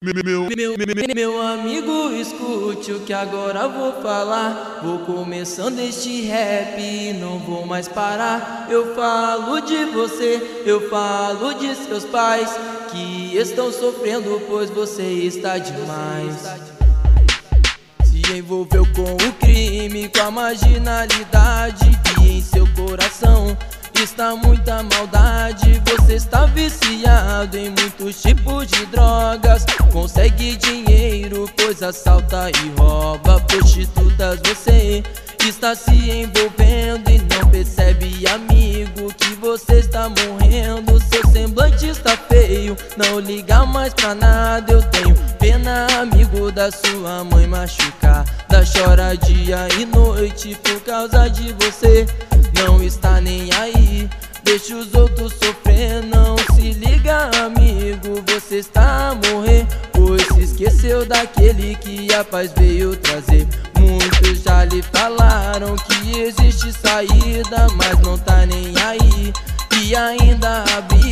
Meu amigo, escute o que agora vou falar. Vou começando este rap e não vou mais parar. Eu falo de você, eu falo de seus pais que estão sofrendo pois você está demais. Se envolveu com o crime, com a marginalidade, e em seu coração está muita maldade. Você está viciado em muitos tipos de drogas, consegue dinheiro pois assalta e rouba prostitutas. Você está se envolvendo e não percebe, amigo, que você está morrendo. Seu semblante está feio, não liga mais pra nada. Eu tenho pena, amigo, da sua mãe machucada, chora dia e noite por causa de você. Não está nem aí, deixa os outros sofrer. Não se liga, amigo, você está a morrer, pois se esqueceu daquele que a paz veio trazer. Muitos já lhe falaram que existe saída, mas não tá nem aí. E ainda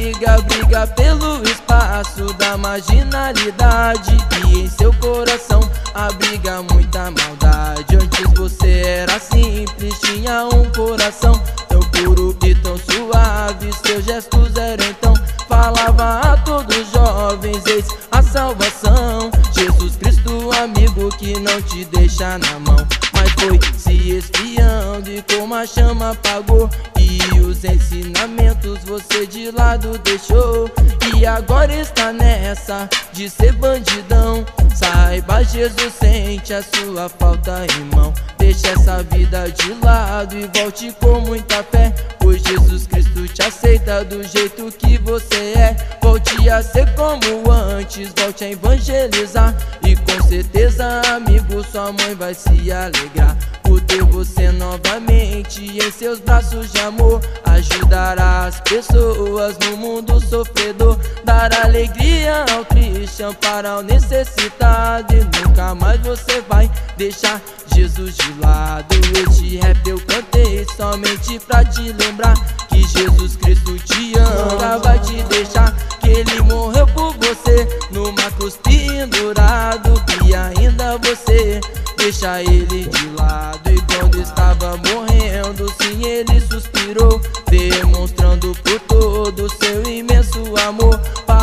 briga pelo espaço da marginalidade, e em seu coração abriga muita maldade. Antes você era simples, tinha um coração tão puro e tão suave. Seus gestos eram então, falava a todos os jovens, eis a salvação. Jesus Cristo, amigo, que não te deixa na mão, mas foi se esfriando e como a chama apagou, e os ensinamentos você de lado deixou. E agora está nessa de ser bandidão. Saiba, Jesus sente a sua falta, irmão. Deixa essa vida de lado e volte com muita fé, pois Jesus Cristo te aceita do jeito que você é. Volte a ser como antes, volte a evangelizar, e com certeza, amigo, sua mãe vai se alegrar por ter você novamente em seus braços de amor. Ajudar as pessoas no mundo sofredor, dar alegria ao triste, amparar o necessitado, e nunca mais você vai deixar Jesus de lado. Este rap eu cantei somente pra te lembrar que Jesus Cristo te ama, nunca vai te deixar, que ele morreu por você numa cruz pendurado, e ainda você deixa ele de lado. E quando estava morrendo, sim, ele suspirou, demonstrando por todo o seu imenso amor.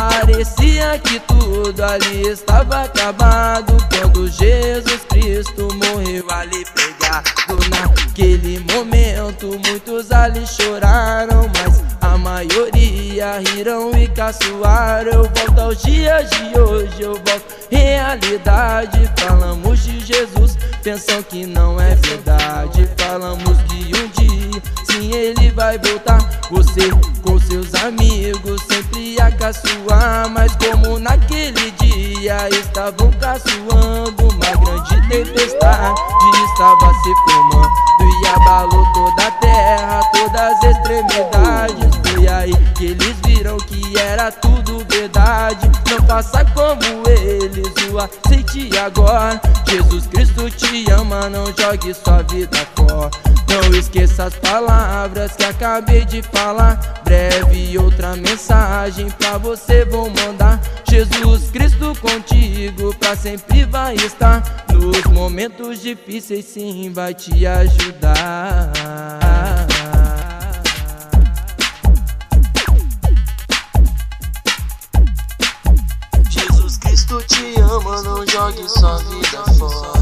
Parecia que tudo ali estava acabado, quando Jesus Cristo morreu ali pregado. Naquele momento muitos ali choraram, mas a maioria riram e caçoaram. Eu volto aos dias de hoje, eu volto realidade. Falamos de Jesus, pensam que não é verdade. Falamos que um dia, sim, ele vai voltar. Você com seus amigos sempre a caçoar, mas como naquele dia estavam caçoando, uma grande tempestade estava se formando e abalou toda a terra, todas as extremidades. Foi aí que eles viram que era tudo verdade. Não faça como eles, o aceite agora. Jesus Cristo te ama, não jogue sua vida fora. Não esqueça as palavras que acabei de falar. Breve outra mensagem pra você vou mandar. Jesus Cristo contigo pra sempre vai estar. Nos momentos difíceis sim vai te ajudar. Jesus Cristo te ama, não jogue sua vida fora.